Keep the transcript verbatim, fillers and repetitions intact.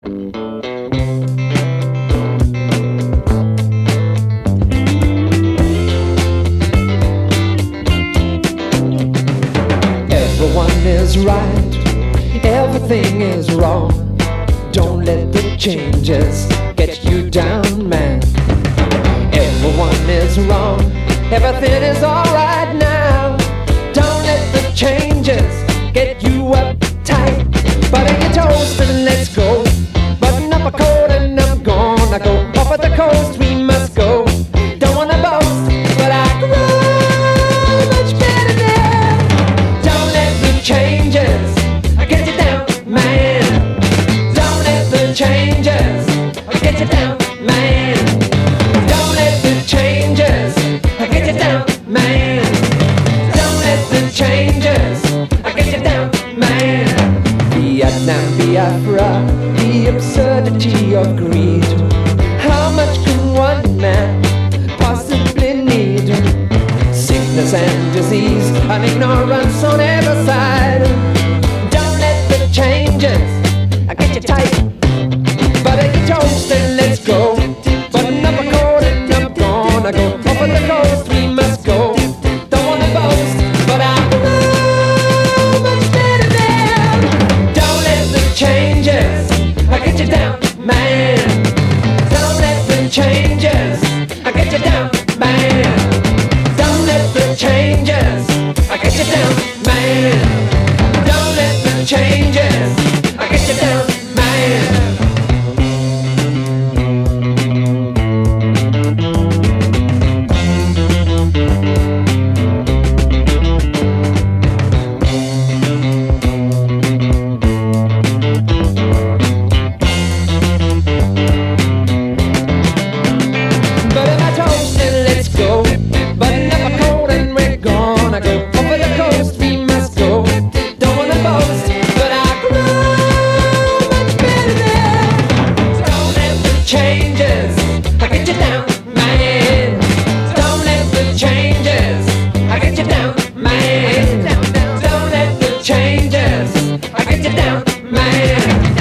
Everyone is right, everything is wrong. Don't let the changes get you down, man. Everyone is wrong, everything is alright now. Don't let the changes get you uptight. Butter your toast and let's go. Button up a coat and I'm gonna go. Off at the coast we must go. Don't wanna boast, but I grow much better now. Don't let the changes get you down, man. Don't let the changes get you down, man. Don't let the changes get you down, man. Don't let the changes get you down, man. Vietnam, Biafra, the absurdity of greed. How much can one man possibly need? Sickness and disease and ignorance on every side. Don't let the changes get you tight. Butter your toast and let's go. Button up a coat and I'm gonna go. Off of the coast we must go. Don't wanna boast, but I know much better now. Don't let the changes get you down, man. Don't let the changes get you down, man. Don't let the changes get you down, man. Don't let the changes get you down, man. Changes get you down, man. Don't let the changes get you down, man. Don't let the changes get you down, man.